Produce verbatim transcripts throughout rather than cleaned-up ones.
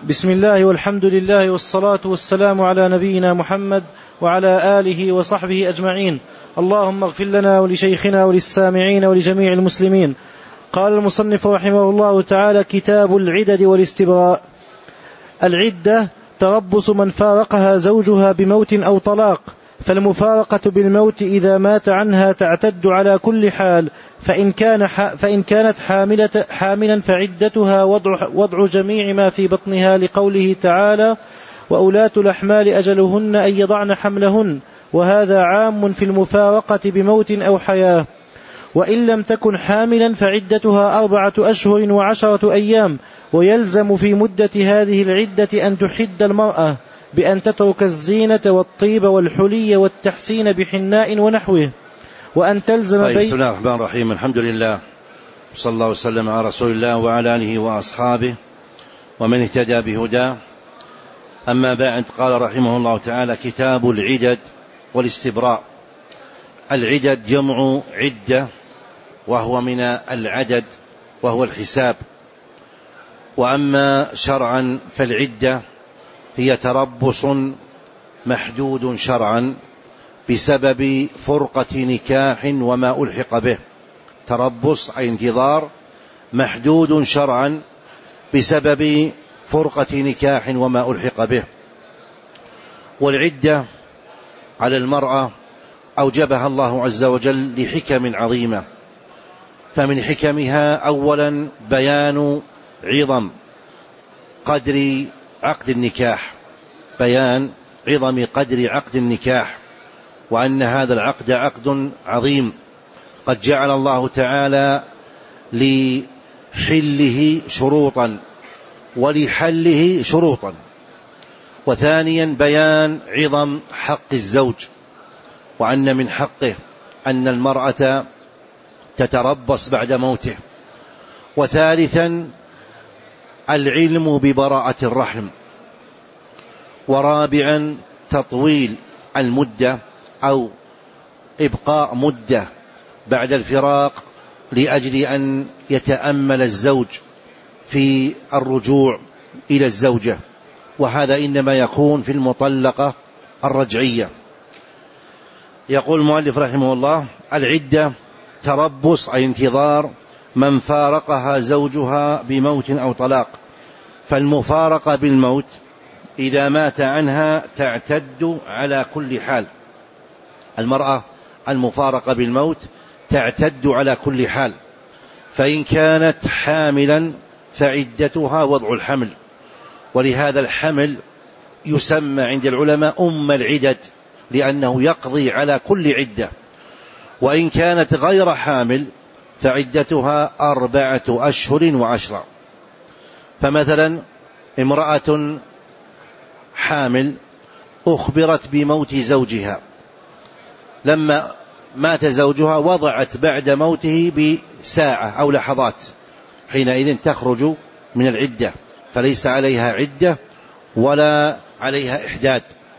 بسم الله والحمد لله والصلاة والسلام على نبينا محمد وعلى آله وصحبه أجمعين. اللهم اغفر لنا ولشيخنا وللسامعين ولجميع المسلمين. قال المصنف رحمه الله تعالى: كتاب العدد والاستبراء. العدة تربص من فارقها زوجها بموت أو طلاق، فالمفارقة بالموت إذا مات عنها تعتد على كل حال، فإن, كان فإن كانت حاملة حاملا فعدتها وضع, وضع جميع ما في بطنها، لقوله تعالى: وأولاة الأحمال أجلهن أن يضعن حملهن، وهذا عام في المفارقة بموت أو حياة. وإن لم تكن حاملا فعدتها أربعة أشهر وعشرة أيام، ويلزم في مدة هذه العدة أن تحد المرأة بأن تترك الزينة والطيب والحلي والتحسين بحناء ونحوه، وأن تلزم طيب. بي... بسم الله الرحمن الرحيم. الحمد لله، صلى الله وسلم على رسول الله وعلى آله وأصحابه ومن اهتدى بهداه. أما بعد، قال رحمه الله تعالى: كتاب العدد والاستبراء. العدد جمع عدة، وهو من العدد وهو الحساب. وأما شرعا فالعدة هي تربص محدود شرعا بسبب فرقة نكاح وما ألحق به. تربص أي انتظار محدود شرعا بسبب فرقة نكاح وما ألحق به. والعدة على المرأة أوجبها الله عز وجل لحكم عظيمة، فمن حكمها أولا بيان عظم قدر عقد النكاح، بيان عظم قدر عقد النكاح، وأن هذا العقد عقد عظيم قد جعل الله تعالى لحله شروطا ولحله شروطا. وثانيا بيان عظم حق الزوج، وأن من حقه أن المرأة تتربص بعد موته. وثالثا العلم ببراءة الرحم. ورابعا تطويل المدة أو إبقاء مدة بعد الفراق لأجل أن يتأمل الزوج في الرجوع إلى الزوجة، وهذا إنما يكون في المطلقة الرجعية. يقول المؤلف رحمه الله: العدة تربص أي انتظار من فارقها زوجها بموت أو طلاق، فالمفارقة بالموت إذا مات عنها تعتد على كل حال. المرأة المفارقة بالموت تعتد على كل حال، فإن كانت حاملا فعدتها وضع الحمل، ولهذا الحمل يسمى عند العلماء أم العدد، لأنه يقضي على كل عدة. وإن كانت غير حامل فعدتها أربعة أشهر وعشرة. فمثلا امرأة حامل أخبرت بموت زوجها، لما مات زوجها وضعت بعد موته بساعة أو لحظات، حينئذ تخرج من العدة، فليس عليها عدة ولا عليها إحداد.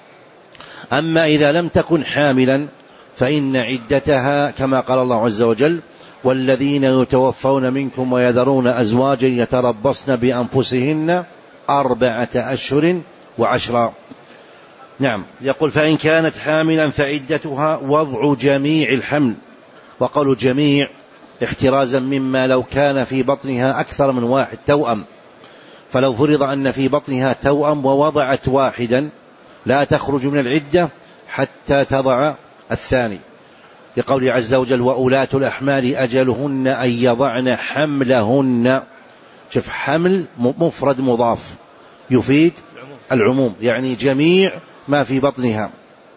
أما إذا لم تكن حاملا فإن عدتها كما قال الله عز وجل: والذين يتوفون منكم ويذرون أزواجا يتربصن بأنفسهن أربعة أشهر وعشرة. نعم. يقول: فإن كانت حاملا فعدتها وضع جميع الحمل. وقالوا جميع احترازا مما لو كان في بطنها أكثر من واحد توأم، فلو فرض أن في بطنها توأم ووضعت واحدا لا تخرج من العدة حتى تضع الثاني، لقوله عز وجل: وأولاة الأحمال أجلهن أن يضعن حملهن. شوف، حمل مفرد مضاف يفيد العموم، يعني جميع ما في بطنها.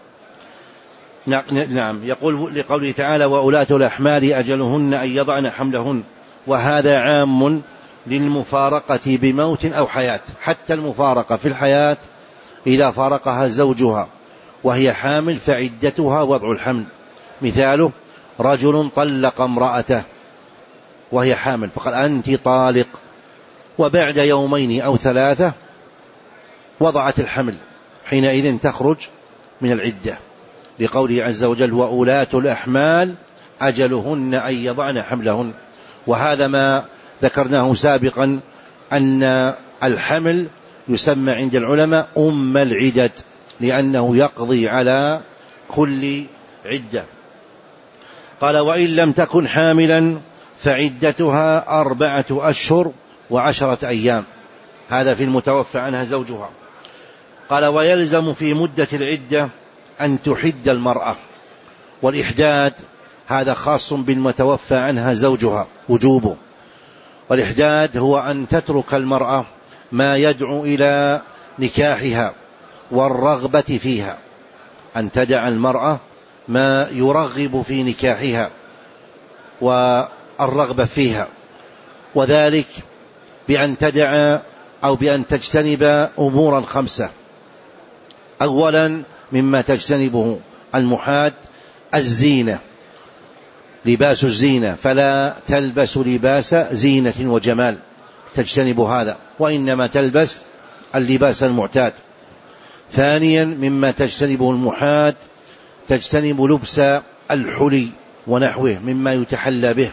نعم. يقول لقوله تعالى: وأولاة الأحمال أجلهن أن يضعن حملهن، وهذا عام للمفارقة بموت أو حياة. حتى المفارقة في الحياة إذا فارقها زوجها وهي حامل فعدتها وضع الحمل. مثاله: رجل طلق امرأته وهي حامل فقال: أنت طالق، وبعد يومين أو ثلاثة وضعت الحمل، حينئذ تخرج من العدة، لقوله عز وجل: وأولاة الأحمال أجلهن أن يضعن حملهن. وهذا ما ذكرناه سابقا، أن الحمل يسمى عند العلماء أم العدد، لأنه يقضي على كل عدة. قال وإن لم تكن حاملا فعدتها أربعة أشهر وعشرة أيام، هذا في المتوفى عنها زوجها. قال ويلزم في مدة العدة أن تحد المرأة، والإحداد هذا خاص بالمتوفى عنها زوجها وجوبه. والإحداد هو أن تترك المرأة ما يدعو إلى نكاحها والرغبة فيها، أن تدع المرأة ما يرغب في نكاحها والرغبة فيها، وذلك بأن تدع أو بأن تجتنب أمورا خمسة. أولا مما تجتنبه المحاد الزينة، لباس الزينة، فلا تلبس لباس زينة وجمال، تجتنب هذا، وإنما تلبس اللباس المعتاد. ثانيا مما تجتنبه المحاد تجتنب لبس الحلي ونحوه مما يتحلى به.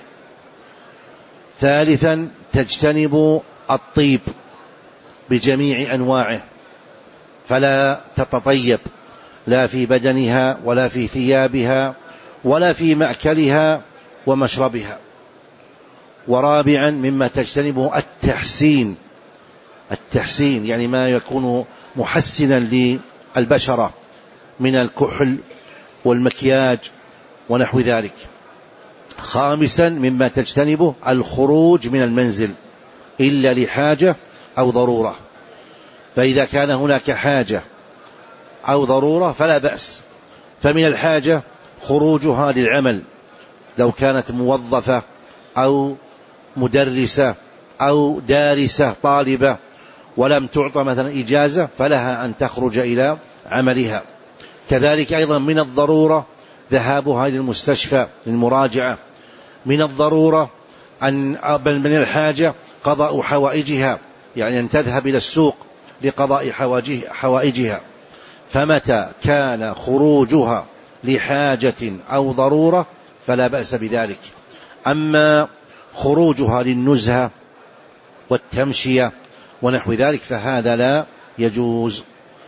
ثالثا تجتنب الطيب بجميع أنواعه، فلا تتطيب لا في بدنها ولا في ثيابها ولا في مأكلها ومشربها. ورابعا مما تجتنبه التحسين، التحسين يعني ما يكون محسنا للبشرة من الكحل والمكياج ونحو ذلك. خامسا مما تجتنبه الخروج من المنزل إلا لحاجة أو ضرورة، فإذا كان هناك حاجة أو ضرورة فلا بأس. فمن الحاجة خروجها للعمل، لو كانت موظفة أو مدرسة أو دارسة طالبة ولم تعطى مثلا إجازة فلها أن تخرج إلى عملها. كذلك أيضا من الضرورة ذهابها للمستشفى للمراجعة. من الضرورة أن بل من الحاجة قضاء حوائجها، يعني أن تذهب إلى السوق لقضاء حوائجها. فمتى كان خروجها لحاجة أو ضرورة فلا بأس بذلك. أما خروجها للنزهة والتمشية ونحو ذلك فهذا لا يجوز.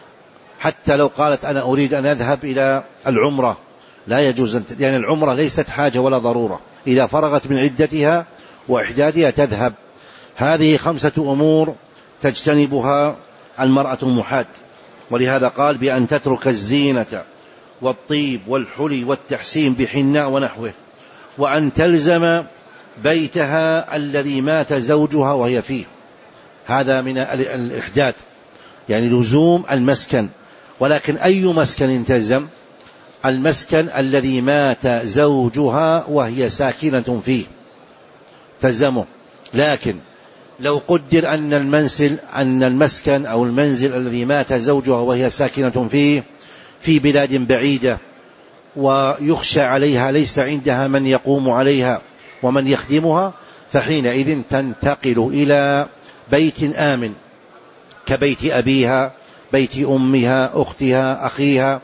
حتى لو قالت أنا أريد أن أذهب إلى العمرة لا يجوز، لأن يعني العمرة ليست حاجة ولا ضرورة، إذا فرغت من عدتها وإحدادها تذهب. هذه خمسة أمور تجتنبها المرأة المحاد، ولهذا قال بأن تترك الزينة والطيب والحلي والتحسين بحناء ونحوه، وأن تلزم بيتها الذي مات زوجها وهي فيه، هذا من الإحداد يعني لزوم المسكن. ولكن أي مسكن تلزم؟ المسكن الذي مات زوجها وهي ساكنة فيه تلزمه. لكن لو قدر أن المنزل أن المسكن أو المنزل الذي مات زوجها وهي ساكنة فيه في بلاد بعيدة ويخشى عليها ليس عندها من يقوم عليها ومن يخدمها، فحينئذ تنتقل إلى بيت آمن كبيت أبيها، بيت أمها، أختها، أخيها،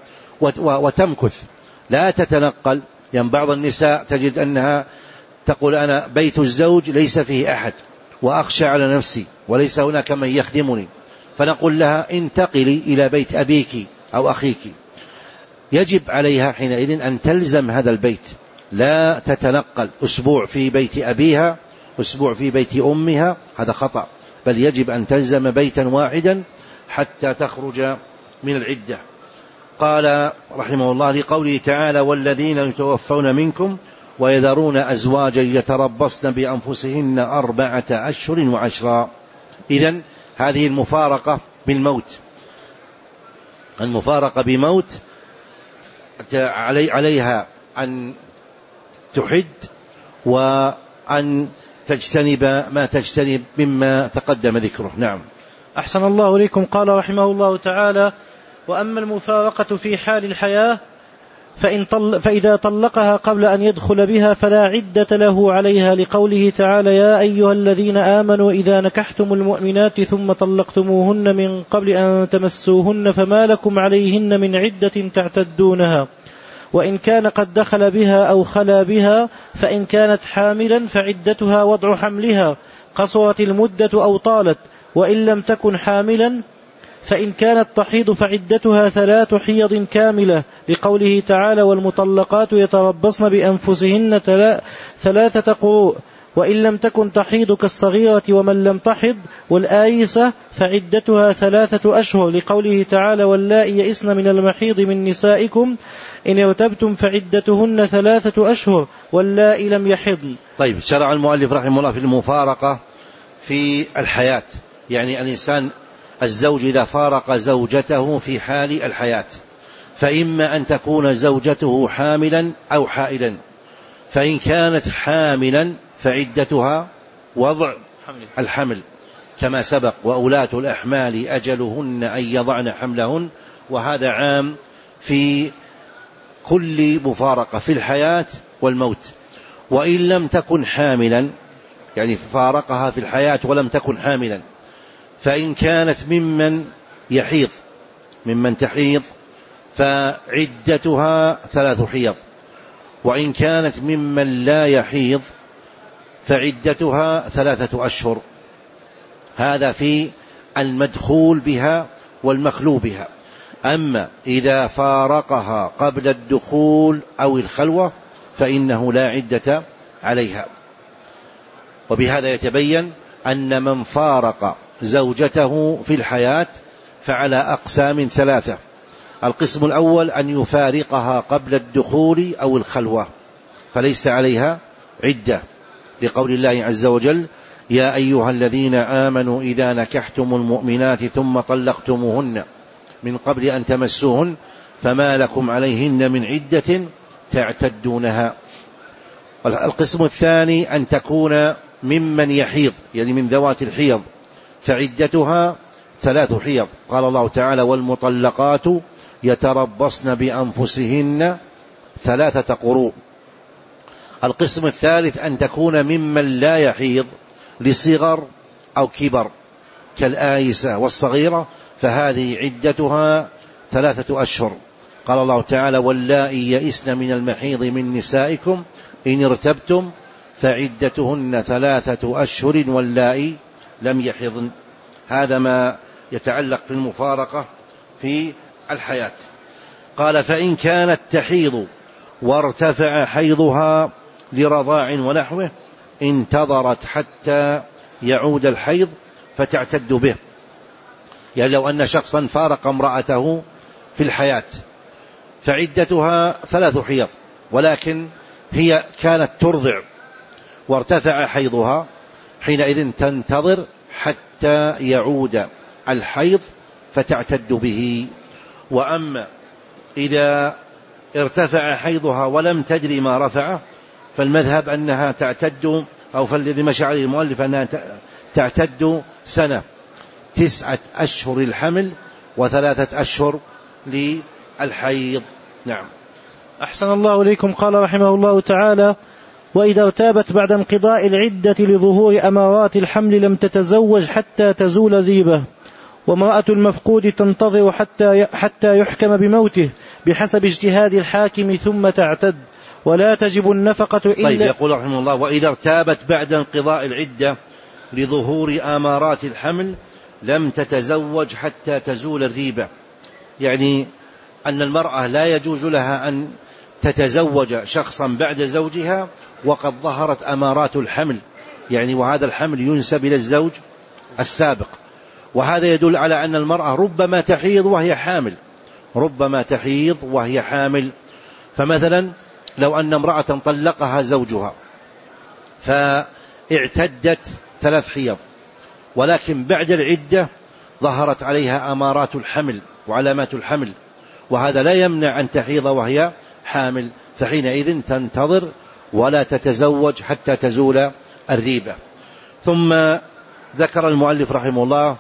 وتمكث لا تتنقل. يعني بعض النساء تجد أنها تقول أنا بيت الزوج ليس فيه أحد وأخشى على نفسي وليس هناك من يخدمني، فنقول لها انتقلي إلى بيت أبيك أو أخيك. يجب عليها حينئذ أن تلزم هذا البيت، لا تتنقل أسبوع في بيت أبيها أسبوع في بيت أمها، هذا خطأ، بل يجب أن تلزم بيتا واحدا حتى تخرج من العدة. قال رحمه الله لقوله تعالى والذين يتوفون منكم ويذرون أزواجا يتربصن بأنفسهن أربعة أشهر وعشرا. إذن هذه المفارقة بالموت، المفارقة بموت عليها أن تحد وأن تجتنب ما تجتنب مما تقدم ذكره. نعم. أحسن الله إليكم. قال رحمه الله تعالى وأما المفارقة في حال الحياة فإن طل فإذا طلقها قبل أن يدخل بها فلا عدة له عليها، لقوله تعالى يا أيها الذين آمنوا إذا نكحتم المؤمنات ثم طلقتموهن من قبل أن تمسوهن فما لكم عليهن من عدة تعتدونها، وإن كان قد دخل بها أو خلا بها فإن كانت حاملا فعدتها وضع حملها قصرت المدة أو طالت، وإن لم تكن حاملا فإن كانت تحيض فعدتها ثلاث حيض كاملة، لقوله تعالى والمطلقات يتربصن بأنفسهن ثلاثة قروء. وإن لم تكن تحيض كالصغيرة ومن لم تحض والآيسة فعدتها ثلاثة أشهر، لقوله تعالى واللائي يئسن من المحيض من نسائكم إن ارتبتم فعدتهن ثلاثة أشهر واللائي لم يحضن. طيب، شرع المؤلف رحمه الله في المفارقة في الحياة، يعني الإنسان الزوج إذا فارق زوجته في حال الحياة، فإما أن تكون زوجته حاملا أو حائلا، فإن كانت حاملا فعدتها وضع الحمل كما سبق وأولاة الأحمال أجلهن أن يضعن حملهن، وهذا عام في كل مفارقة في الحياة والموت. وإن لم تكن حاملا، يعني فارقها في الحياة ولم تكن حاملا، فإن كانت ممن يحيض ممن تحيض فعدتها ثلاث حيض، وإن كانت ممن لا يحيض فعدتها ثلاثة أشهر. هذا في المدخول بها والمخلو بها. أما إذا فارقها قبل الدخول أو الخلوة فإنه لا عدة عليها. وبهذا يتبين أن من فارق زوجته في الحياة فعلى أقسام ثلاثة. القسم الأول أن يفارقها قبل الدخول أو الخلوة فليس عليها عدة، لقول الله عز وجل يا أيها الذين آمنوا إذا نكحتم المؤمنات ثم طلقتموهن من قبل أن تمسوهن فما لكم عليهن من عدة تعتدونها. القسم الثاني أن تكون ممن يحيض، يعني من ذوات الحيض، فعدتها ثلاث حيض. قال الله تعالى والمطلقات يتربصن بأنفسهن ثلاثة قروء. القسم الثالث أن تكون ممن لا يحيض لصغر أو كبر كالآيسة والصغيرة، فهذه عدتها ثلاثة أشهر. قال الله تعالى واللائي يئسن من المحيض من نسائكم إن ارتبتم فعدتهن ثلاثة أشهر واللائي لم يحضن. هذا ما يتعلق في المفارقة في الحياة. قال فإن كانت تحيض وارتفع حيضها لرضاع ونحوه انتظرت حتى يعود الحيض فتعتد به. يعني لو أن شخصا فارق امرأته في الحياة فعدتها ثلاث حيض، ولكن هي كانت ترضع وارتفع حيضها، حينئذ تنتظر حتى يعود الحيض فتعتد به. وأما إذا ارتفع حيضها ولم تدري ما رفعه فالمذهب أنها تعتد، أو فالذي مشى عليه المؤلف أنها تعتد سنة، تسعة أشهر الحمل وثلاثة أشهر للحيض. نعم. أحسن الله إليكم. قال رحمه الله تعالى وإذا ارتابت بعد انقضاء العدة لظهور أمارات الحمل لم تتزوج حتى تزول ذيبه. وامرأة المفقود تنتظر حتى حتى يحكم بموته بحسب اجتهاد الحاكم ثم تعتد، ولا تجب النفقة إلا. طيب، يقول رحمه الله وإذا ارتابت بعد انقضاء العدة لظهور آمارات الحمل لم تتزوج حتى تزول الريبة، يعني أن المرأة لا يجوز لها أن تتزوج شخصا بعد زوجها وقد ظهرت أمارات الحمل، يعني وهذا الحمل ينسب إلى الزوج السابق. وهذا يدل على أن المرأة ربما تحيض وهي حامل، ربما تحيض وهي حامل. فمثلا لو أن امرأة طلقها زوجها فاعتدت ثلاث حيض، ولكن بعد العدة ظهرت عليها أمارات الحمل وعلامات الحمل، وهذا لا يمنع أن تحيض وهي حامل، فحينئذ تنتظر ولا تتزوج حتى تزول الريبة. ثم ذكر المؤلف رحمه الله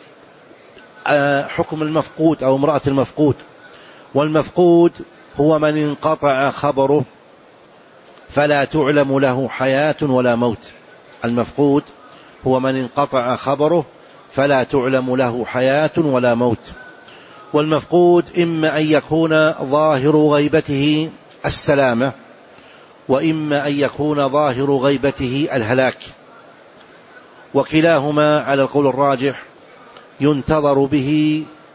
حكم المفقود أو امرأة المفقود. والمفقود هو من انقطع خبره فلا تعلم له حياة ولا موت. المفقود هو من انقطع خبره فلا تعلم له حياة ولا موت. والمفقود إما أن يكون ظاهر غيبته السلامة، وإما أن يكون ظاهر غيبته الهلاك، وكلاهما على القول الراجح ينتظر به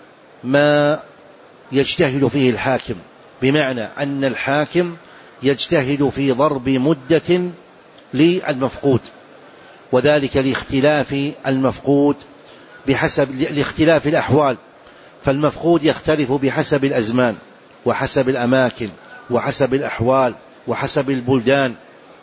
ما يجتهد فيه الحاكم، بمعنى أن الحاكم يجتهد في ضرب مدة للمفقود، وذلك لاختلاف المفقود بحسب لاختلاف الأحوال، فالمفقود يختلف بحسب الأزمان وحسب الأماكن وحسب الأحوال وحسب البلدان.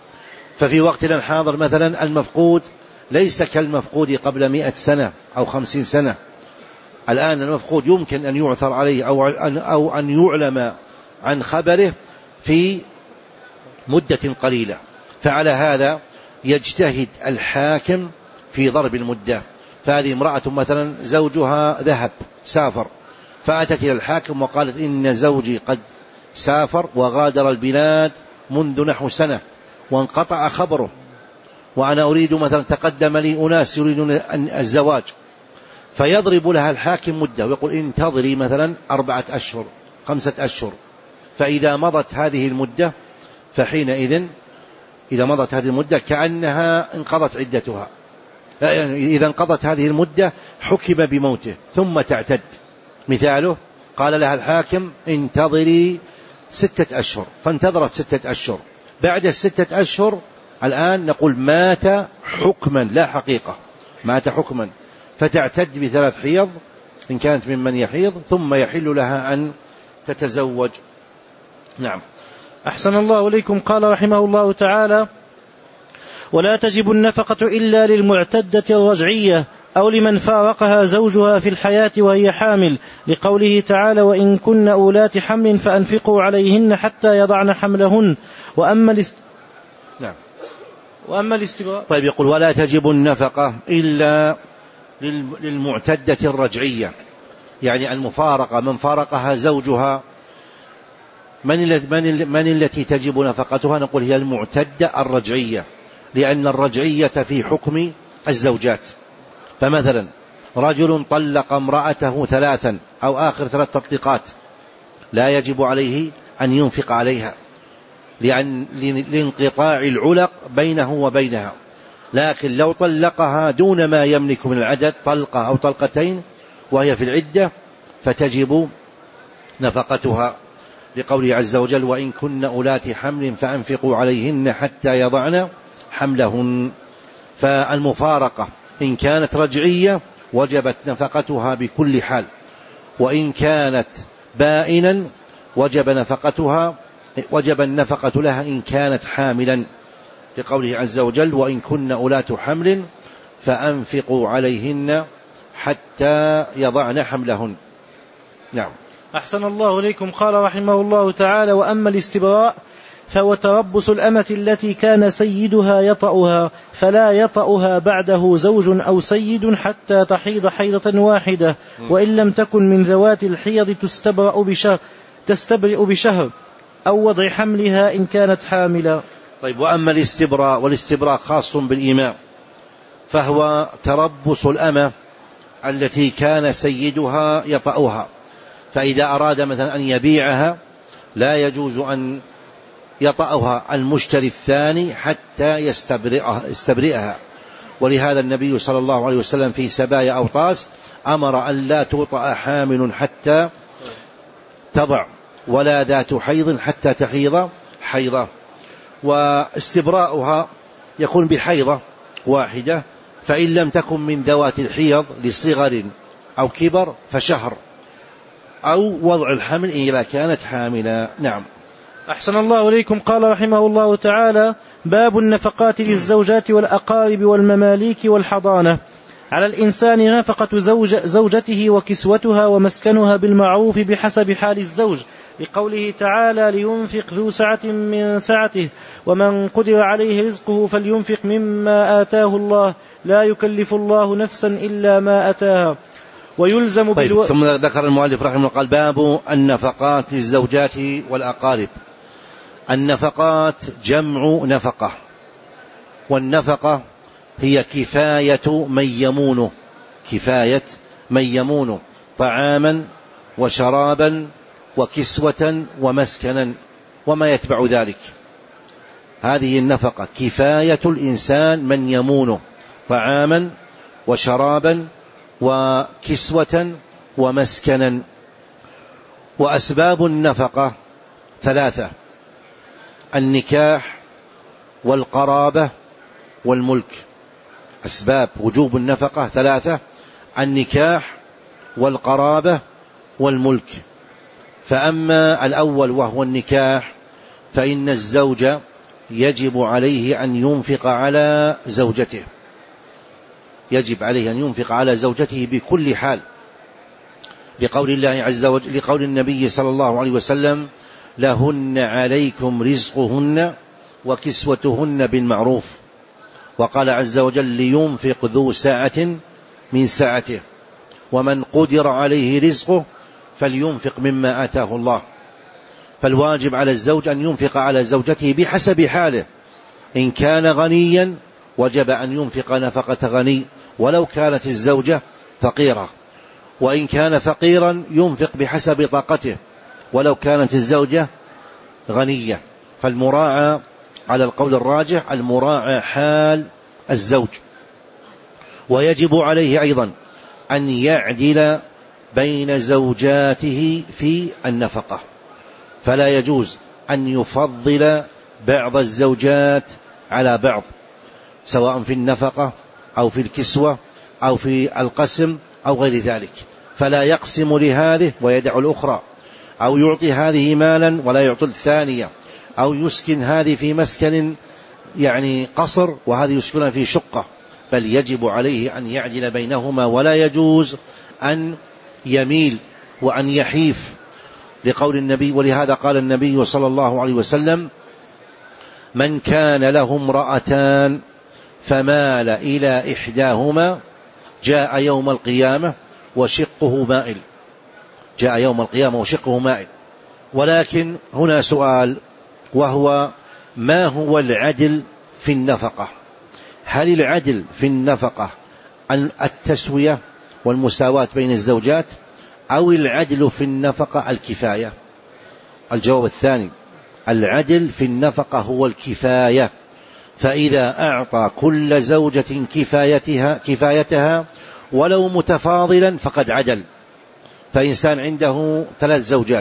ففي وقتنا الحاضر مثلا المفقود ليس كالمفقود قبل مئة سنة أو خمسين سنة. الآن المفقود يمكن أن يعثر عليه أو أن, أو أن يعلم عن خبره في مدة قليلة، فعلى هذا يجتهد الحاكم في ضرب المدة. فهذه امرأة مثلا زوجها ذهب سافر، فأتت إلى الحاكم وقالت إن زوجي قد سافر وغادر البلاد منذ نحو سنة وانقطع خبره، وأنا أريد مثلا تقدم لي أناس يريدون الزواج، فيضرب لها الحاكم مدة ويقول انتظري مثلا أربعة أشهر خمسة أشهر، فإذا مضت هذه المدة فحينئذ إذا مضت هذه المدة كأنها انقضت عدتها، يعني إذا انقضت هذه المدة حكم بموته ثم تعتد. مثاله قال لها الحاكم انتظري ستة أشهر، فانتظرت ستة أشهر، بعد الستة أشهر الآن نقول مات حكما لا حقيقة، مات حكما، فتعتد بثلاث حيض إن كانت ممن يحيض، ثم يحل لها أن تتزوج. نعم. أحسن الله إليكم. قال رحمه الله تعالى: ولا تجب النفقة إلا للمعتدة الرجعية أو لمن فارقها زوجها في الحياة وهي حامل، لقوله تعالى: وإن كن أولات حمل فأنفقوا عليهن حتى يضعن حملهن. وأما الاست... نعم. وأما الاستبراء. طيب، يقول ولا تجب النفقة إلا للمعتدة الرجعية، يعني المفارقة، من فارقها زوجها. من, من, من التي تجب نفقتها؟ نقول هي المعتدة الرجعية، لأن الرجعية في حكم الزوجات. فمثلا رجل طلق امرأته ثلاثا أو آخر ثلاث تطليقات، لا يجب عليه أن ينفق عليها لأن لانقطاع العلق بينه وبينها، لكن لو طلقها دون ما يملك من العدد، طلقة أو طلقتين وهي في العدة، فتجب نفقتها، لقوله عز وجل: وإن كن أولات حمل فأنفقوا عليهن حتى يضعن حملهن. فالمفارقة إن كانت رجعية وجبت نفقتها بكل حال، وإن كانت بائنا وجب نفقتها وجب النفقة لها إن كانت حاملا، لقوله عز وجل: وإن كن أولات حمل فأنفقوا عليهن حتى يضعن حملهن. نعم. أحسن الله إليكم. قال رحمه الله تعالى: وأما الاستبراء فهو تربص الأمة التي كان سيدها يطأها، فلا يطأها بعده زوج أو سيد حتى تحيض حيضة واحدة، وإن لم تكن من ذوات الحيض تستبرأ بشهر, تستبرئ بشهر أو وضع حملها إن كانت حاملا. طيب، وأما الاستبراء، والاستبراء خاص بالإماء، فهو تربص الأمة التي كان سيدها يطأها، فإذا أراد مثلا أن يبيعها لا يجوز أن يطأها المشتري الثاني حتى يستبرئها, يستبرئها. ولهذا النبي صلى الله عليه وسلم في سبايا أوطاس أمر أن لا توطأ حامل حتى تضع، ولا ذات حيض حتى تحيض حيضة. واستبراؤها يكون بحيضة واحدة، فإن لم تكن من ذوات الحيض لصغر أو كبر فشهر، أو وضع الحمل إذا كانت حاملة. نعم. أحسن الله إليكم. قال رحمه الله تعالى: باب النفقات للزوجات والأقارب والمماليك والحضانة. على الإنسان نفقة زوج زوجته وكسوتها ومسكنها بالمعروف بحسب حال الزوج، لقوله تعالى: لينفق ذو سعة من سعته ومن قدر عليه رزقه فلينفق مما آتاه الله لا يكلف الله نفسا إلا ما آتاها. ويلزم طيب بالو... ثم ذكر المؤلف رحمه الله قال: باب النفقات للزوجات والأقارب. النفقات جمع نفقة، والنفقة هي كفاية من يمونه، كفاية من يمونه طعاما وشرابا وكسوة ومسكنا وما يتبع ذلك. هذه النفقة كفاية الإنسان من يمونه طعاما وشرابا وكسوة ومسكنا. وأسباب النفقة ثلاثة: النكاح والقرابة والملك. أسباب وجوب النفقة ثلاثة: النكاح والقرابة والملك. فأما الأول وهو النكاح فإن الزوج يجب عليه أن ينفق على زوجته، يجب عليه أن ينفق على زوجته بكل حال، لقول الله عز وجل، لقول النبي صلى الله عليه وسلم: لهن عليكم رزقهن وكسوتهن بالمعروف. وقال عز وجل: لينفق ذو سعة من سعته، ومن قدر عليه رزقه فلينفق مما آتاه الله. فالواجب على الزوج أن ينفق على زوجته بحسب حاله. إن كان غنيا وجب أن ينفق نفقة غني ولو كانت الزوجة فقيرة، وإن كان فقيرا ينفق بحسب طاقته ولو كانت الزوجة غنية. فالمراعى على القول الراجح المراعى حال الزوج. ويجب عليه أيضا أن يعدل بين زوجاته في النفقة، فلا يجوز أن يفضل بعض الزوجات على بعض، سواء في النفقة أو في الكسوة أو في القسم أو غير ذلك. فلا يقسم لهذه ويدع الأخرى، أو يعطي هذه مالا ولا يعطي الثانية، أو يسكن هذه في مسكن يعني قصر وهذه يسكنها في شقة، بل يجب عليه أن يعدل بينهما، ولا يجوز أن يميل وأن يحيف، لقول النبي. ولهذا قال النبي صلى الله عليه وسلم: من كان له امرأتان فمال إلى إحداهما جاء يوم القيامة وشقه مائل، جاء يوم القيامة وشقه مائل. ولكن هنا سؤال، وهو: ما هو العدل في النفقة؟ هل العدل في النفقة التسوية والمساواة بين الزوجات، أو العدل في النفقة الكفاية؟ الجواب الثاني: العدل في النفقة هو الكفاية. فإذا أعطى كل زوجة كفايتها, كفايتها ولو متفاضلا فقد عدل. فإنسان عنده ثلاث زوجات،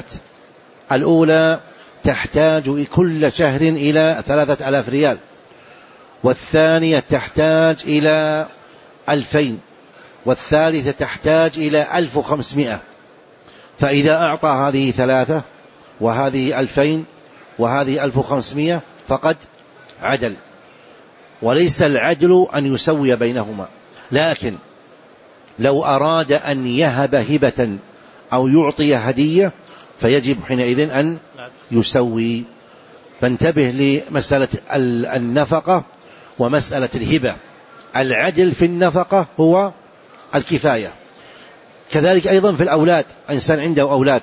الأولى تحتاج كل شهر إلى ثلاثة ألاف ريال، والثانية تحتاج إلى ألفين، والثالثة تحتاج إلى ألف وخمسمائة. فإذا أعطى هذه ثلاثة وهذه ألفين وهذه ألف وخمسمائة فقد عدل. وليس العدل أن يسوي بينهما، لكن لو أراد أن يهب هبة أو يعطي هدية فيجب حينئذ أن يسوي. فانتبه لمسألة النفقة ومسألة الهبة. العدل في النفقة هو الكفاية. كذلك أيضا في الأولاد، إنسان عنده أولاد،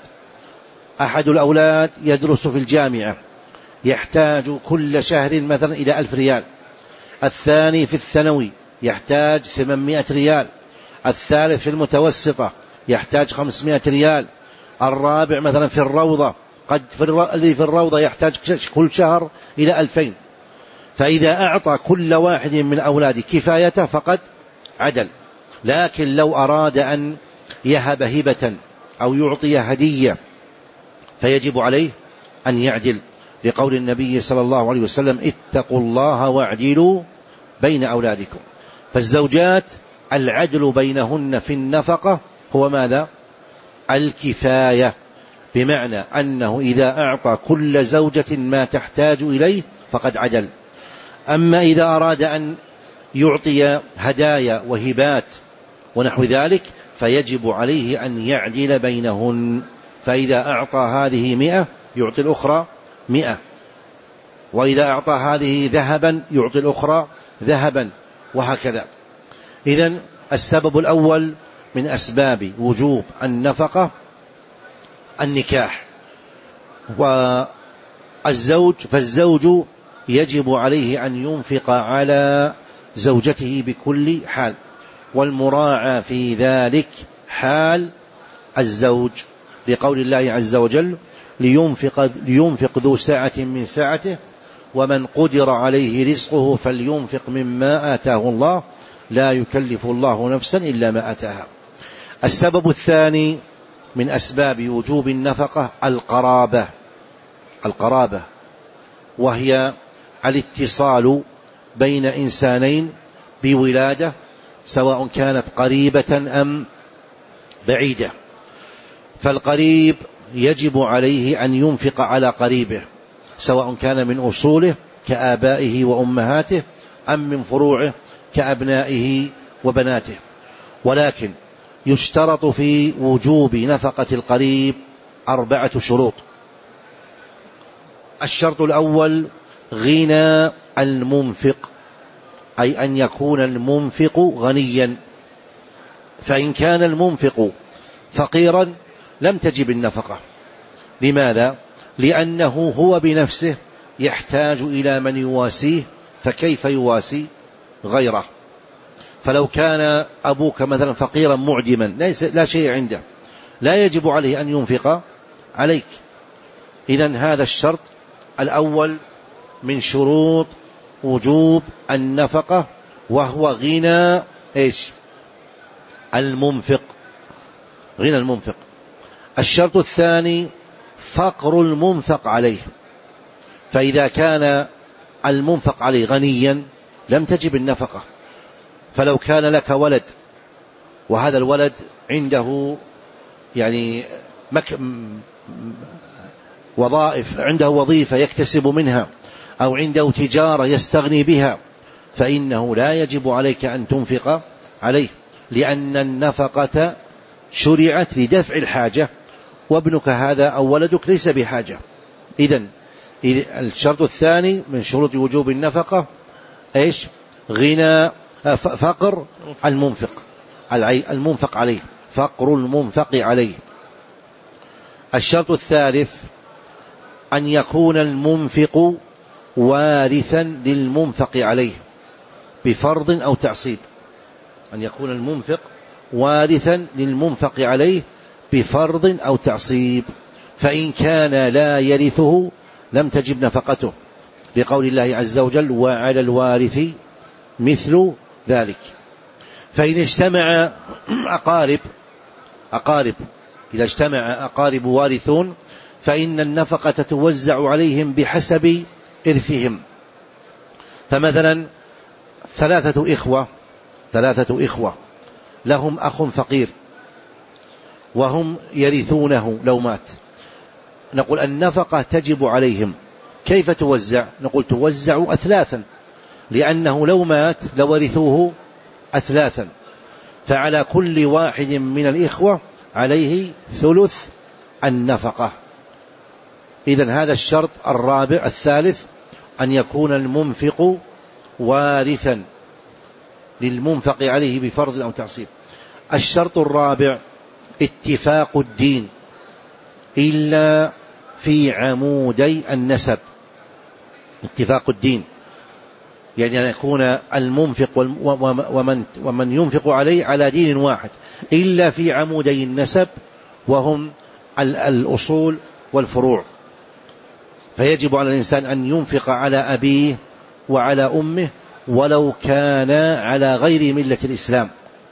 أحد الأولاد يدرس في الجامعة يحتاج كل شهر مثلا إلى ألف ريال، الثاني في الثانوي يحتاج ثمانمائة ريال، الثالث في المتوسطة يحتاج خمسمائة ريال، الرابع مثلا في الروضة قد الذي في الروضة يحتاج كل شهر إلى ألفين. فإذا أعطى كل واحد من أولاده كفايته فقد عدل. لكن لو أراد أن يهب هبة أو يعطي هدية فيجب عليه أن يعدل، لقول النبي صلى الله عليه وسلم: اتقوا الله واعدلوا بين أولادكم. فالزوجات العدل بينهن في النفقة هو ماذا؟ الكفاية، بمعنى أنه إذا أعطى كل زوجة ما تحتاج إليه فقد عدل. أما إذا أراد أن يعطي هدايا وهبات ونحو ذلك فيجب عليه أن يعدل بينهن. فإذا أعطى هذه مئة يعطي الأخرى مئة، وإذا أعطى هذه ذهبا يعطي الأخرى ذهبا، وهكذا. إذن السبب الأول من أسباب وجوب النفقة النكاح. والزوج فالزوج يجب عليه أن ينفق على زوجته بكل حال، والمراعى في ذلك حال الزوج، لقول الله عز وجل: لينفق, لينفق ذو سعة من سعته ومن قدر عليه رزقه فلينفق مما آتاه الله لا يكلف الله نفسا إلا ما آتاها. السبب الثاني من أسباب وجوب النفقة القرابة القرابة وهي الاتصال بين إنسانين بولادة سواء كانت قريبة أم بعيدة. فالقريب يجب عليه أن ينفق على قريبه سواء كان من أصوله كآبائه وأمهاته أم من فروعه كأبنائه وبناته. ولكن يشترط في وجوب نفقة القريب أربعة شروط. الشرط الأول غنى المنفق، أي أن يكون المنفق غنيا، فإن كان المنفق فقيرا لم تجب النفقة. لماذا؟ لأنه هو بنفسه يحتاج إلى من يواسيه، فكيف يواسي غيره؟ فلو كان أبوك مثلا فقيرا معدما لا شيء عنده لا يجب عليه أن ينفق عليك. إذن هذا الشرط الأول من شروط وجوب النفقة، وهو غنى إيش؟ المنفق، غنى المنفق. الشرط الثاني فقر المنفق عليه، فإذا كان المنفق عليه غنيا لم تجب النفقة. فلو كان لك ولد وهذا الولد عنده يعني مك... وظائف، عنده وظيفة يكتسب منها أو عنده تجارة يستغني بها، فإنه لا يجب عليك أن تنفق عليه، لأن النفقة شرعت لدفع الحاجة، وابنك هذا أو ولدك ليس بحاجة. إذن الشرط الثاني من شروط وجوب النفقة إيش؟ غنى فقر المنفق المنفق عليه، فقر المنفق عليه. الشرط الثالث أن يكون المنفق وارثا للمنفق عليه بفرض أو تعصيب، أن يكون المنفق وارثا للمنفق عليه بفرض أو تعصيب، فإن كان لا يرثه لم تجب نفقته، لقول الله عز وجل وعلى الوارث مثل ذلك. فإن اجتمع أقارب أقارب إذا اجتمع أقارب وارثون فإن النفقة توزع عليهم بحسب إرثهم. فمثلا ثلاثة إخوة ثلاثة إخوة لهم أخ فقير وهم يرثونه لو مات، نقول النفقة تجب عليهم. كيف توزع؟ نقول توزع أثلاثا، لأنه لو مات لورثوه أثلاثا، فعلى كل واحد من الإخوة عليه ثلث النفقة. إذن هذا الشرط الرابع الثالث أن يكون المنفق وارثا للمنفق عليه بفرض أو تعصيب. الشرط الرابع اتفاق الدين إلا في عمودي النسب. اتفاق الدين يعني أن يكون المنفق ومن, ومن ينفق عليه على دين واحد، إلا في عمودي النسب وهم الأصول والفروع. فيجب على الإنسان أن ينفق على أبيه وعلى أمه ولو كان على غير ملة الإسلام،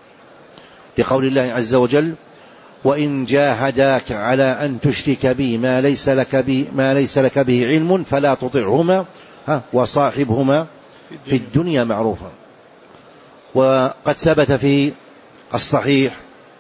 لقول الله عز وجل وإن جاهداك على أن تشرك بي ما ليس لك به, ما ليس لك به علم فلا تطعهما وصاحبهما في الدنيا معروفا. وقد ثبت في الصحيح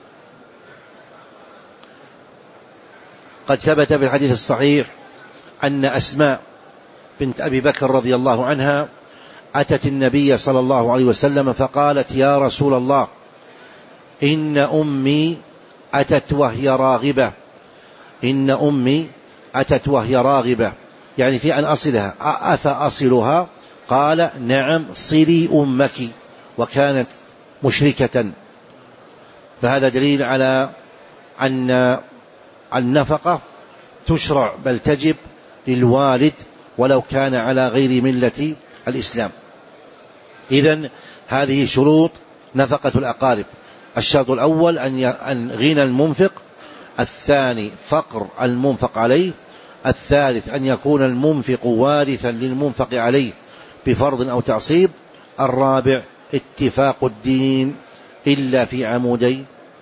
قد ثبت في الحديث الصحيح أن أسماء بنت أبي بكر رضي الله عنها أتت النبي صلى الله عليه وسلم فقالت يا رسول الله إن أمي أتت وهي راغبة إن أمي أتت وهي راغبة يعني في أن أصلها، أفأصلها؟ قال نعم صلي أمك، وكانت مشركة. فهذا دليل على أن النفقة تشرع بل تجب للوالد ولو كان على غير ملة الإسلام. إذن هذه شروط نفقة الأقارب. الشرط الأول أن غنى المنفق، الثاني فقر المنفق عليه، الثالث أن يكون المنفق وارثا للمنفق عليه بفرض أو تعصيب، الرابع اتفاق الدين إلا في عمودي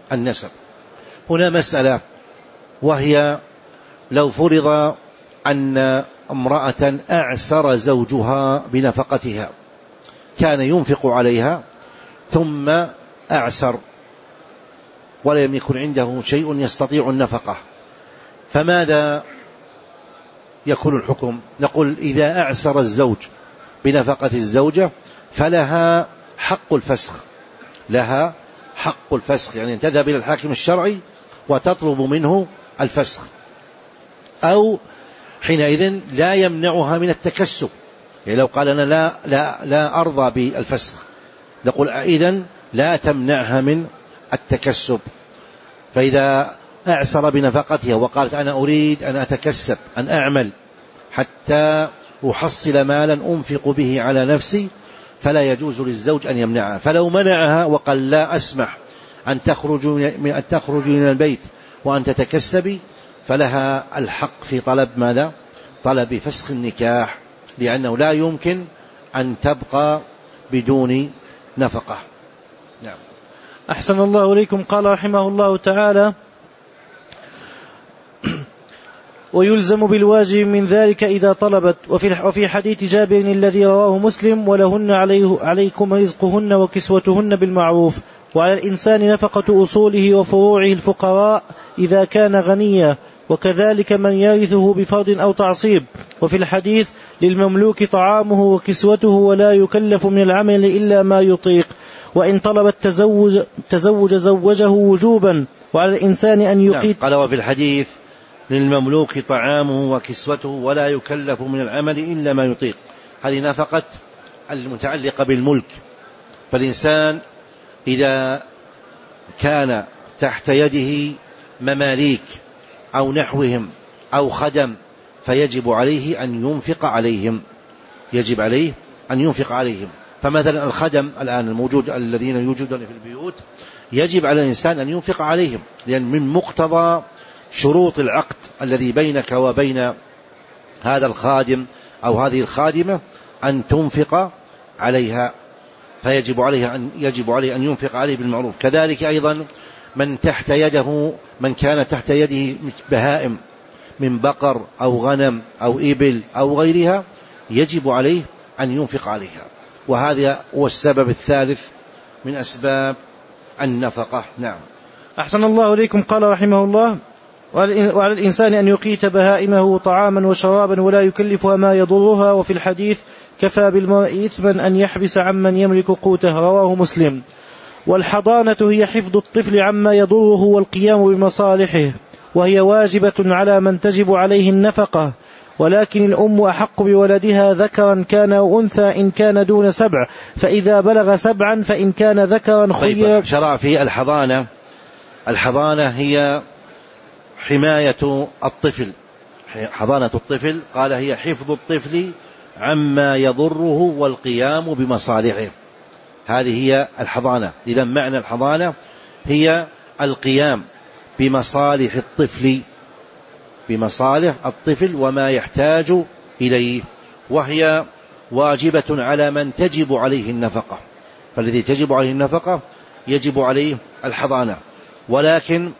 النسب. هنا مسألة، وهي لو فرض أن امرأة أعسر زوجها بنفقتها، كان ينفق عليها ثم أعسر ولم يكن عنده شيء يستطيع النفقة، فماذا يكون الحكم؟ نقول إذا أعسر الزوج بنفقة الزوجة فلها حق الفسخ، لها حق الفسخ، يعني تذهب إلى الحاكم الشرعي وتطلب منه الفسخ، أو حينئذ لا يمنعها من التكسب. يعني لو قال أنا لا, لا, لا أرضى بالفسخ، نقول إذن لا تمنعها من التكسب. فإذا أعسر بنفقتها وقالت أنا أريد أن أتكسب، أن أعمل حتى أحصل مالا أنفق به على نفسي، فلا يجوز للزوج أن يمنعها. فلو منعها وقال لا أسمح أن تخرج من, أن تخرج من البيت وأن تتكسبي، فلها الحق في طلب ماذا؟ طلب فسخ النكاح، لأنه لا يمكن أن تبقى بدون نفقة. نعم. أحسن الله إليكم. قال رحمه الله تعالى: ويلزم بالواجب من ذلك إذا طلبت. وفي حديث جابر الذي رواه مسلم: ولهن عليه عليكم رزقهن وكسوتهن بالمعروف، وعلى الإنسان نفقة أصوله وفروعه الفقراء إذا كان غنيا، وكذلك من يرثه بفرض أو تعصيب. وفي الحديث: للمملوك طعامه وكسوته ولا يكلف من العمل إلا ما يطيق، وإن طلب التزوج تزوج زوجه وجوبا، وعلى الإنسان أن يقيت. قال: وفي الحديث: للمملوك طعامه وكسوته ولا يكلف من العمل إلا ما يطيق. هذه نفقة المتعلقة بالملك. فالإنسان إذا كان تحت يده مماليك أو نحوهم أو خدم فيجب عليه أن ينفق عليهم، يجب عليه أن ينفق عليهم. فمثلا الخدم الآن الموجود الذين يوجدون في البيوت يجب على الإنسان أن ينفق عليهم، لأن من مقتضى شروط العقد الذي بينك وبين هذا الخادم أو هذه الخادمة أن تنفق عليها، فيجب عليه أن يجب عليه أن ينفق عليه بالمعروف. كذلك أيضا من تحت يده من كان تحت يده بهائم من بقر أو غنم أو إبل أو غيرها يجب عليه أن ينفق عليها، وهذا هو السبب الثالث من أسباب النفقة. نعم. أحسن الله إليكم. قال رحمه الله: وعلى الإنسان أن يقيت بهائمه طعاما وشرابا ولا يكلفها ما يضرها. وفي الحديث: كفى بالمرء إثما أن يحبس عمن يملك قوته، رواه مسلم. والحضانة هي حفظ الطفل عما يضره والقيام بمصالحه، وهي واجبة على من تجب عليه النفقة، ولكن الأم أحق بولدها ذكرا كان أو أنثى إن كان دون سبع، فإذا بلغ سبعا فإن كان ذكرا خير. شرع في الحضانة. الحضانة هي حماية الطفل، حضانة الطفل قال هي حفظ الطفل عما يضره والقيام بمصالحه، هذه هي الحضانة. إذا معنى الحضانة هي القيام بمصالح الطفل، بمصالح الطفل وما يحتاج إليه، وهي واجبة على من تجب عليه النفقة. فالذي تجب عليه النفقة يجب عليه الحضانة. ولكن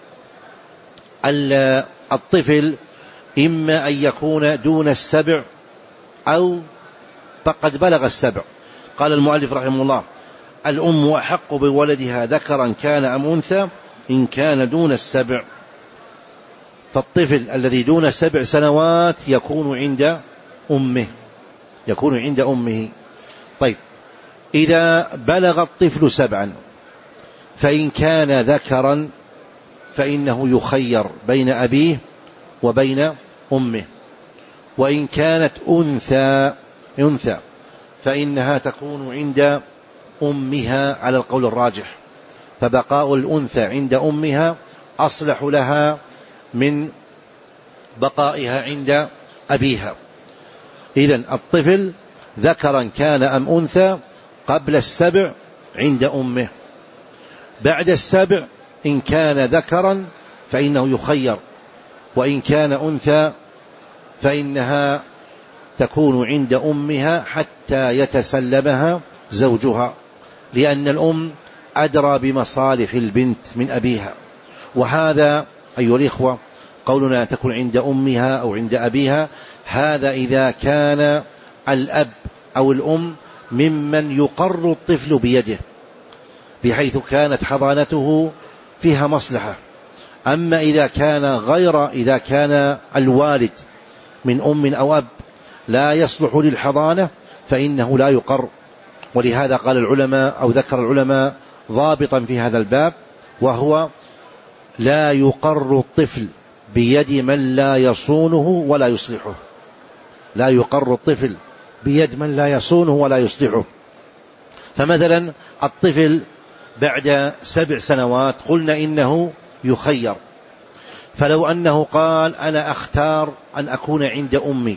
الطفل إما أن يكون دون السبع أو قد بلغ السبع. قال المؤلف رحمه الله: الأم أحق بولدها ذكرا كان أم أنثى إن كان دون السبع. فالطفل الذي دون سبع سنوات يكون عند أمه، يكون عند أمه. طيب، إذا بلغ الطفل سبعا فإن كان ذكرا فإنه يخير بين أبيه وبين أمه، وإن كانت أنثى أنثى فإنها تكون عند أمها على القول الراجح، فبقاء الأنثى عند أمها أصلح لها من بقائها عند أبيها. إذن الطفل ذكرا كان أم أنثى قبل السبع عند أمه، بعد السبع إن كان ذكرا فإنه يخير، وإن كان أنثى فإنها تكون عند أمها حتى يتسلمها زوجها، لأن الأم أدرى بمصالح البنت من أبيها. وهذا أيها الإخوة قولنا تكون عند أمها أو عند أبيها، هذا إذا كان الأب أو الأم ممن يقر الطفل بيده بحيث كانت حضانته فيها مصلحة. أما إذا كان غير إذا كان الوالد من أم أو أب لا يصلح للحضانة فإنه لا يقر. ولهذا قال العلماء أو ذكر العلماء ضابطا في هذا الباب، وهو لا يقر الطفل بيد من لا يصونه ولا يصلحه. لا يقر الطفل بيد من لا يصونه ولا يصلحه. فمثلا الطفل بعد سبع سنوات قلنا إنه يخير، فلو أنه قال أنا أختار أن أكون عند أمي،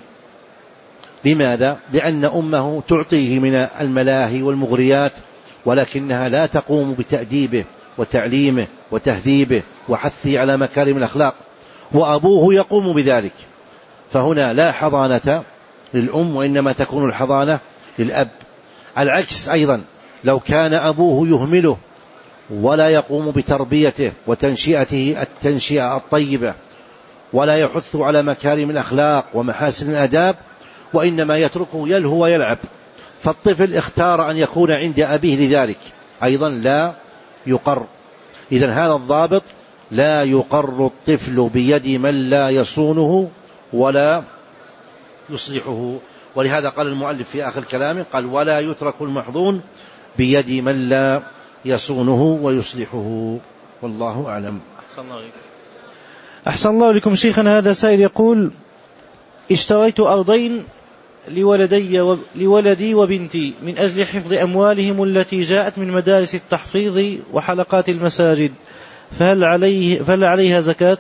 لماذا؟ لأن أمه تعطيه من الملاهي والمغريات ولكنها لا تقوم بتأديبه وتعليمه وتهذيبه وحثه على مكارم الأخلاق، وأبوه يقوم بذلك، فهنا لا حضانة للأم وإنما تكون الحضانة للأب. العكس أيضا، لو كان أبوه يهمله ولا يقوم بتربيته وتنشئته التنشئة الطيبة ولا يحث على مكارم الأخلاق ومحاسن الآداب وإنما يتركه يلهو ويلعب، فالطفل اختار أن يكون عند أبيه لذلك، أيضا لا يقر. إذن هذا الضابط: لا يقر الطفل بيد من لا يصونه ولا يصلحه. ولهذا قال المؤلف في آخر كلامه قال: ولا يترك المحظون بيد من لا يصونه ويصلحه. والله أعلم. أحسن الله عليكم. أحسن الله لكم شيخنا. هذا سائل يقول: اشتريت أرضين لولدي, و... لولدي وبنتي من أجل حفظ أموالهم التي جاءت من مدارس التحفيظ وحلقات المساجد، فهل, عليه... فهل عليها زكاة؟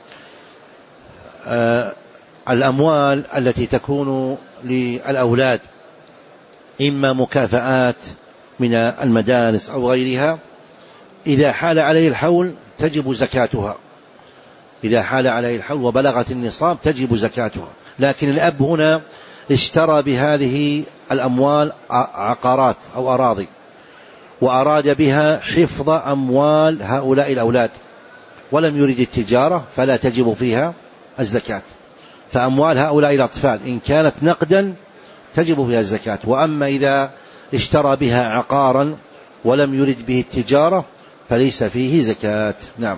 آه الأموال التي تكون للأولاد إما مكافآت من المدارس أو غيرها، إذا حال عليه الحول تجب زكاتها، إذا حال عليه الحول وبلغت النصاب تجب زكاتها. لكن الأب هنا اشترى بهذه الأموال عقارات أو أراضي وأراد بها حفظ أموال هؤلاء الأولاد ولم يريد التجارة، فلا تجب فيها الزكاة. فأموال هؤلاء الأطفال إن كانت نقدا تجب فيها الزكاة، وأما إذا اشترى بها عقارا ولم يرد به التجارة فليس فيه زكاة. نعم.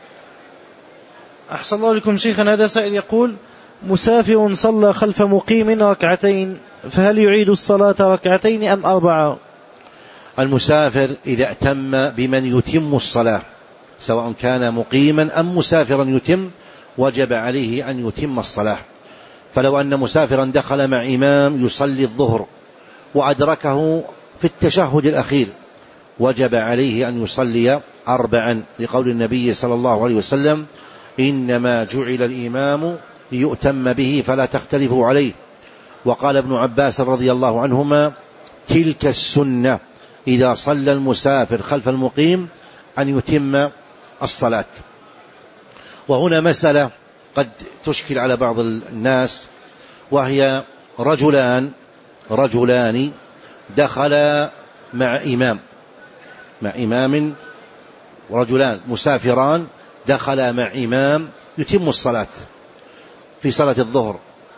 أحسن الله لكم شيخنا. هذا سائل يقول: مسافر صلى خلف مقيم ركعتين، فهل يعيد الصلاة ركعتين أم أربعة؟ المسافر إذا أتم بمن يتم الصلاة سواء كان مقيما أم مسافرا يتم وجب عليه أن يتم الصلاة. فلو أن مسافرا دخل مع إمام يصلي الظهر وأدركه في التشهد الأخير وجب عليه أن يصلي أربعا، لقول النبي صلى الله عليه وسلم: إنما جعل الإمام ليؤتم به فلا تختلفوا عليه. وقال ابن عباس رضي الله عنهما: تلك السنة إذا صلى المسافر خلف المقيم أن يتم الصلاة. وهنا مسألة قد تشكل على بعض الناس، وهي رجلان رجلان دخلا مع إمام مع إمام رجلان مسافران دخلا مع إمام يتم الصلاة في صلاة الظهر،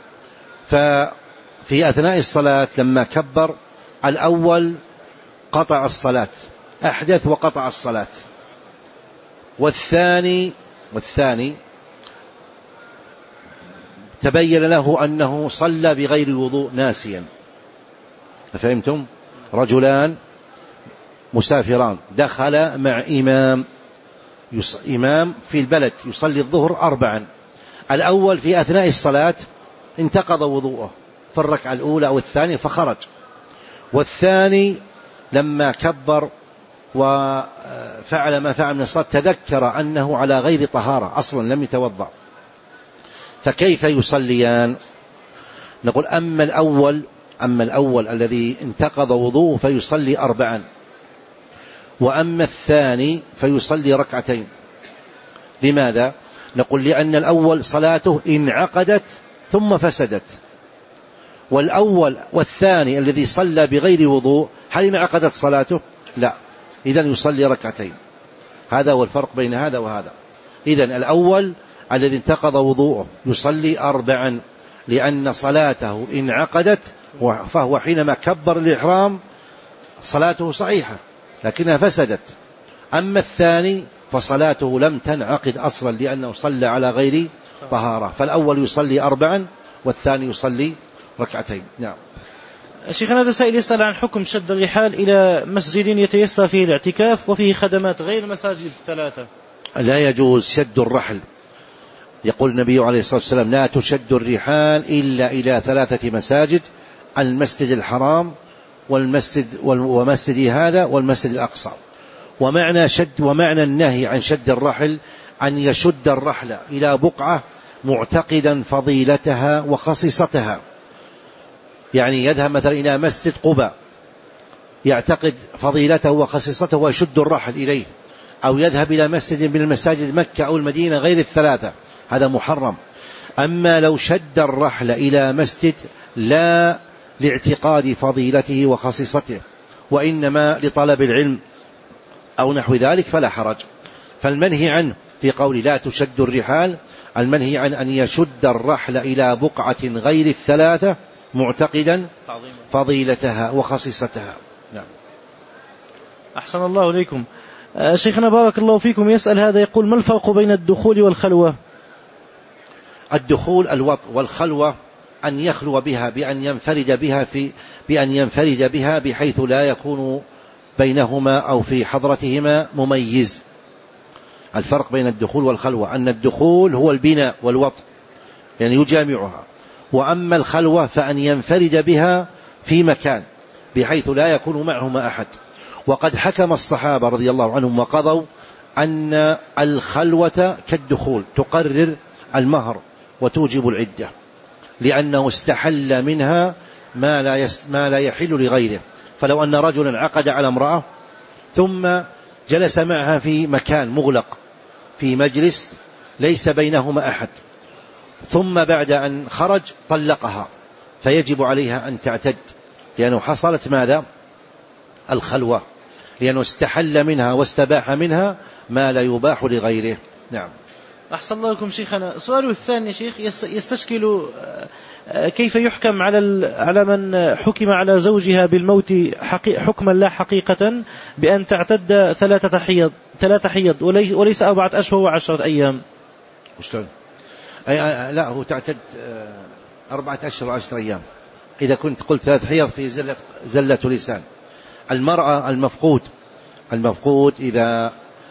ففي أثناء الصلاة لما كبر الأول قطع الصلاة، أحدث وقطع الصلاة، والثاني والثاني تبين له أنه صلى بغير وضوء ناسيا. فهمتم؟ رجلان مسافران دخل مع إمام يص... إمام في البلد يصلي الظهر أربعا، الأول في أثناء الصلاة انتقض وضوءه في الركعة الأولى أو الثانية فخرج، والثاني لما كبر وفعل ما فعل من الصلاة تذكر أنه على غير طهارة أصلا لم يتوضأ، فكيف يصليان؟ نقول: أما الأول أما الأول الذي انتقض وضوءه فيصلي أربعا، وأما الثاني فيصلي ركعتين. لماذا؟ نقول: لأن الأول صلاته انعقدت ثم فسدت، والأول والثاني الذي صلى بغير وضوء هل انعقدت صلاته؟ لا، إذن يصلي ركعتين. هذا هو الفرق بين هذا وهذا. إذن الأول الذي انتقض وضوءه يصلي أربعا لأن صلاته انعقدت، فهو حينما كبر الإحرام صلاته صحيحة لكنها فسدت. أما الثاني فصلاته لم تنعقد أصلا لأنه صلى على غير طهارة. فالأول يصلي أربعا والثاني يصلي ركعتين. نعم. شيخنا هذا سائل يسأل عن حكم شد الرحال إلى مسجد يتيسر فيه الاعتكاف وفيه خدمات غير مساجد الثلاثة. لا يجوز شد الرحل. يقول النبي عليه الصلاة والسلام لا تشد الرحال إلا إلى ثلاثة مساجد: المسجد الحرام والمسجد ومسجد هذا والمسجد الأقصى. ومعنى شد ومعنى النهي عن شد الرحل أن يشد الرحل إلى بقعة معتقدا فضيلتها وخصيصتها، يعني يذهب مثلا إلى مسجد قباء يعتقد فضيلته وخصيصته ويشد الرحل إليه، أو يذهب إلى مسجد من المساجد مكة أو المدينة غير الثلاثة، هذا محرم. أما لو شد الرحل إلى مسجد لا لاعتقاد فضيلته وخصيصته وإنما لطلب العلم أو نحو ذلك فلا حرج. فالمنهي عنه في قول لا تشد الرحال المنهي عن أن يشد الرحل إلى بقعة غير الثلاثة معتقدا فضيلتها وخصيصتها. نعم. أحسن الله إليكم. شيخنا بارك الله فيكم يسأل هذا يقول ما الفرق بين الدخول والخلوة؟ الدخول الوطء، والخلوة أن يخلو بها بأن ينفرد بها في بأن ينفرد بها بحيث لا يكون بينهما أو في حضرتهما مميز. الفرق بين الدخول والخلوة أن الدخول هو البناء والوطء يعني يجامعها، وأما الخلوة فأن ينفرد بها في مكان بحيث لا يكون معهما أحد. وقد حكم الصحابة رضي الله عنهم وقضوا أن الخلوة كالدخول تقرر المهر وتوجب العدة، لأنه استحل منها ما لا, يست... ما لا يحل لغيره. فلو أن رجلا عقد على امرأة ثم جلس معها في مكان مغلق في مجلس ليس بينهما أحد، ثم بعد أن خرج طلقها، فيجب عليها أن تعتد لأنه حصلت ماذا؟ الخلوة، لأنه استحل منها واستباح منها ما لا يباح لغيره. نعم. أحسن الله لكم شيخنا. سؤاله الثاني شيخ يستشكل كيف يحكم على على من حكم على زوجها بالموت حكما لا حقيقة بأن تعتد ثلاثة حيض ثلاثة حيض وليس أربعة أشهر وعشرة أيام. وشلون؟ لا هو تعتد أربعة أشهر وعشرة أيام إذا كنت قلت ثلاث حيض في زلة زلة لسان. المرأة المفقود المفقود إذا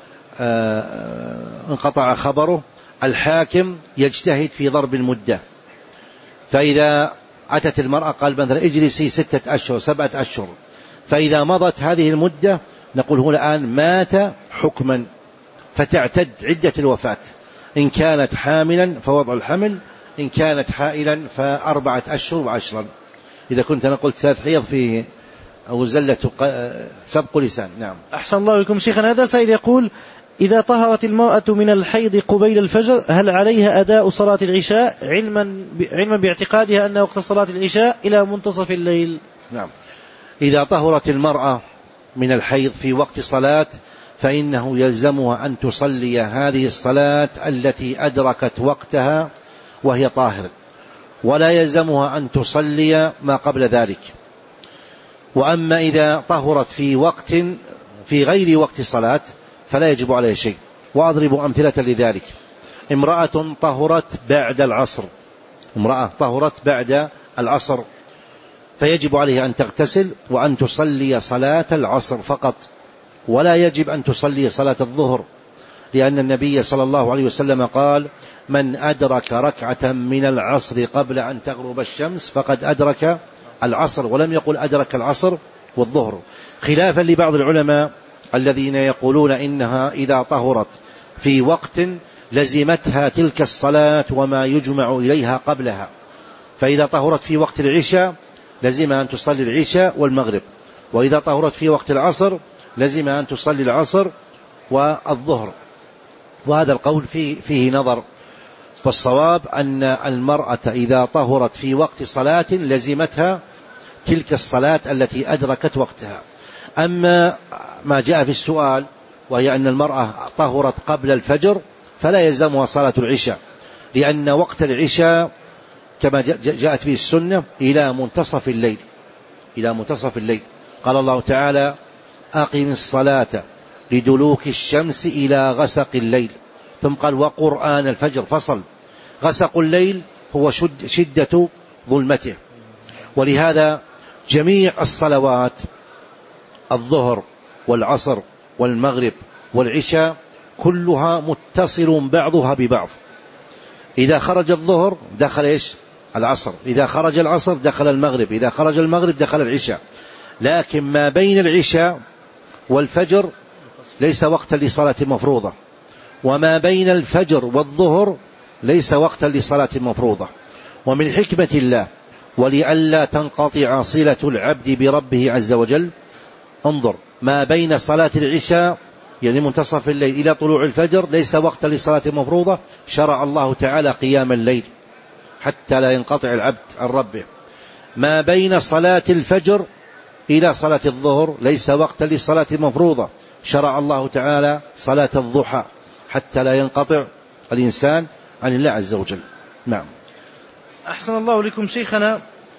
انقطع خبره الحاكم يجتهد في ضرب المدة، فإذا أتت المرأة قال مثلا اجلسي ستة أشهر سبعة أشهر، فإذا مضت هذه المدة نقول هنا الآن مات حكما فتعتد عدة الوفاة. إن كانت حاملا فوضع الحمل، إن كانت حائلا فأربعة أشهر وعشرا. إذا كنت أنا قلت ثلاث حيض في أو زلة سبق لسان. نعم. أحسن الله لكم شيخنا. هذا سائل يقول إذا طهرت المرأة من الحيض قبيل الفجر هل عليها أداء صلاة العشاء علما علما باعتقادها أن وقت صلاة العشاء إلى منتصف الليل؟ نعم. إذا طهرت المرأة من الحيض في وقت صلاة فإنه يلزمها أن تصلي هذه الصلاة التي أدركت وقتها وهي طاهر، ولا يلزمها أن تصلي ما قبل ذلك. وأما إذا طهرت في وقت في غير وقت صلاة فلا يجب عليه شيء. وأضرب أمثلة لذلك: امرأة طهرت بعد العصر امرأة طهرت بعد العصر فيجب عليها أن تغتسل وأن تصلي صلاة العصر فقط، ولا يجب أن تصلي صلاة الظهر، لأن النبي صلى الله عليه وسلم قال: من أدرك ركعة من العصر قبل أن تغرب الشمس فقد أدرك العصر، ولم يقل أدرك العصر والظهر، خلافا لبعض العلماء الذين يقولون إنها إذا طهرت في وقت لزمتها تلك الصلاة وما يجمع إليها قبلها. فإذا طهرت في وقت العشاء لزمها أن تصلي العشاء والمغرب، وإذا طهرت في وقت العصر لزمها أن تصلي العصر والظهر. وهذا القول فيه, فيه نظر، والصواب أن المرأة إذا طهرت في وقت صلاة لزمتها تلك الصلاة التي أدركت وقتها. أما ما جاء في السؤال وهي أن المرأة طهرت قبل الفجر فلا يلزمها صلاة العشاء، لأن وقت العشاء كما جاءت به السنة إلى منتصف الليل، إلى منتصف الليل. قال الله تعالى: أقم الصلاة لدلوك الشمس إلى غسق الليل، ثم قال: وقرآن الفجر، فصل. غسق الليل هو شد شدة ظلمته. ولهذا جميع الصلوات الظهر والعصر والمغرب والعشاء كلها متصل بعضها ببعض. إذا خرج الظهر دخل إيش؟ العصر، إذا خرج العصر دخل المغرب، إذا خرج المغرب دخل العشاء. لكن ما بين العشاء والفجر ليس وقتا لصلاة مفروضة، وما بين الفجر والظهر ليس وقتا لصلاة مفروضة. ومن حكمة الله ولئلا تنقطع صلة العبد بربه عز وجل، انظر، ما بين صلاة العشاء يعني منتصف الليل إلى طلوع الفجر ليس وقتا لصلاة مفروضة، شرع الله تعالى قيام الليل حتى لا ينقطع العبد عن ربه. ما بين صلاة الفجر إلى صلاة الظهر ليس وقتا لصلاة مفروضة، شرع الله تعالى صلاة الضحى حتى لا ينقطع الإنسان عن الله عز وجل. نعم. أحسن الله لكم شيخنا.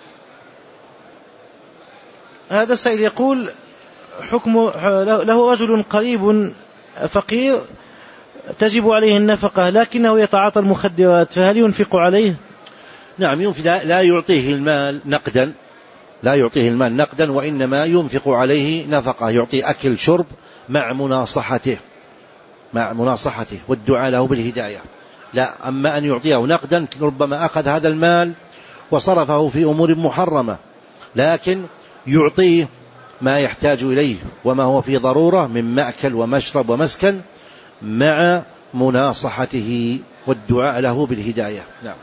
هذا السائل يقول: حكم له رجل قريب فقير تجب عليه النفقة لكنه يتعاطى المخدرات، فهل ينفق عليه؟ نعم ينفق، لا يعطيه المال نقدا، لا يعطيه المال نقدا، وإنما ينفق عليه نفقة، يعطيه أكل شرب مع مناصحته، مع مناصحته والدعاء له بالهداية. لا، أما أن يعطيه نقدا ربما أخذ هذا المال وصرفه في أمور محرمة، لكن يعطيه ما يحتاج إليه وما هو في ضرورة من مأكل ومشرب ومسكن مع مناصحته والدعاء له بالهداية. نعم.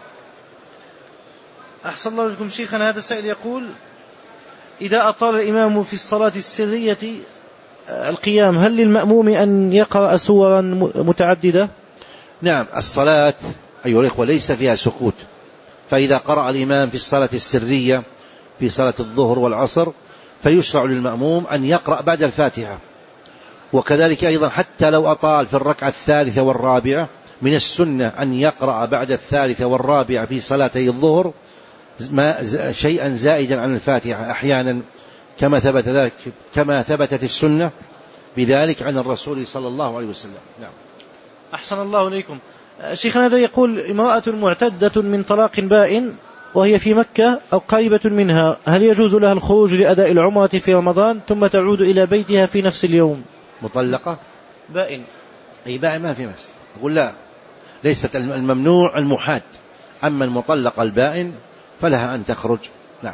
أحسن الله لكم شيخنا. هذا السائل يقول: إذا أطال الإمام في الصلاة السرية القيام هل للمأموم أن يقرأ سورا متعددة؟ نعم، الصلاة أيها الإخوة ليس فيها سكوت، فإذا قرأ الإمام في الصلاة السرية في صلاة الظهر والعصر فيشرع للمأموم أن يقرأ بعد الفاتحة. وكذلك أيضا حتى لو أطال في الركعة الثالثة والرابعة من السنة أن يقرأ بعد الثالثة والرابعة في صلاتي الظهر ما شيئا زائدا عن الفاتحة أحيانا، كما ثبت ذلك كما ثبتت السنة بذلك عن الرسول صلى الله عليه وسلم. نعم. أحسن الله إليكم شيخنا. هذا يقول: امرأة معتدة من طلاق بائن وهي في مكة أو قريبة منها، هل يجوز لها الخروج لأداء العمرة في رمضان ثم تعود إلى بيتها في نفس اليوم؟ مطلقة بائن، أي بائن ما في مس، أقول لا، ليست الممنوع المحاد، أما المطلقة البائن فلها أن تخرج. نعم.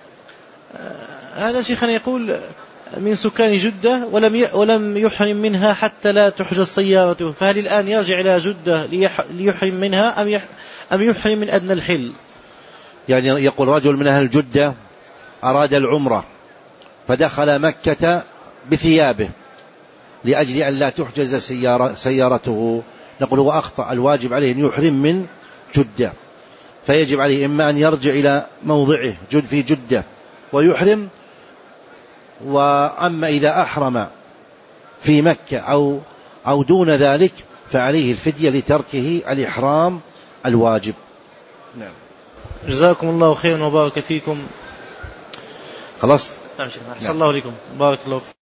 هذا شيخنا يقول: من سكان جدة ولم ولم يحرم منها حتى لا تحجز سيارته، فهل الآن يرجع إلى جدة ليحرم منها أم أم يحرم من أدنى الحل؟ يعني يقول رجل من أهل جدة أراد العمرة فدخل مكة بثيابه لأجل أن لا تحجز سيارة سيارته، نقول هو أخطأ، الواجب عليه أن يحرم من جدة، فيجب عليه إما أن يرجع إلى موضعه جد في جدة ويحرم، وأما إذا أحرم في مكة أو أو دون ذلك فعليه الفدية لتركه الإحرام الواجب. نعم. جزاكم الله خيرا وبارك فيكم. خلاص. نعم شيخنا. أحسن الله عليكم. بارك الله فيكم.